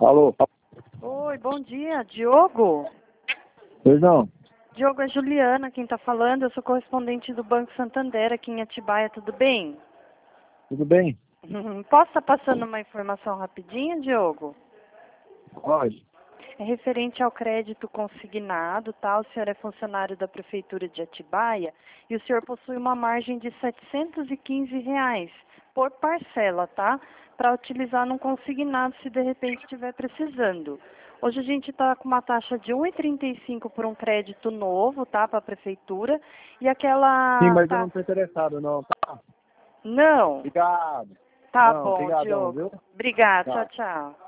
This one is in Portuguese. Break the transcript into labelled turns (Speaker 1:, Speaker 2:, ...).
Speaker 1: Alô?
Speaker 2: Oi, bom dia, Diogo.
Speaker 1: Pois não?
Speaker 2: Diogo, é Juliana quem está falando. Eu sou correspondente do Banco Santander aqui em Atibaia, tudo bem?
Speaker 1: Tudo bem?
Speaker 2: Posso estar passando uma informação rapidinha, Diogo?
Speaker 1: Pode.
Speaker 2: É referente ao crédito consignado, tá? O senhor é funcionário da Prefeitura de Atibaia e o senhor possui uma margem de R$ 715 por parcela, tá? Para utilizar num consignado se de repente estiver precisando. Hoje a gente está com uma taxa de 1,35 por um crédito novo, tá? Para a Prefeitura. E
Speaker 1: Sim,
Speaker 2: aquela...
Speaker 1: mas eu não estou interessado não, tá?
Speaker 2: Não.
Speaker 1: Obrigado.
Speaker 2: Tá
Speaker 1: Não,
Speaker 2: bom,
Speaker 1: obrigadão,
Speaker 2: Diogo.
Speaker 1: viu?
Speaker 2: Obrigada. Tchau,
Speaker 1: Tá.
Speaker 2: tchau.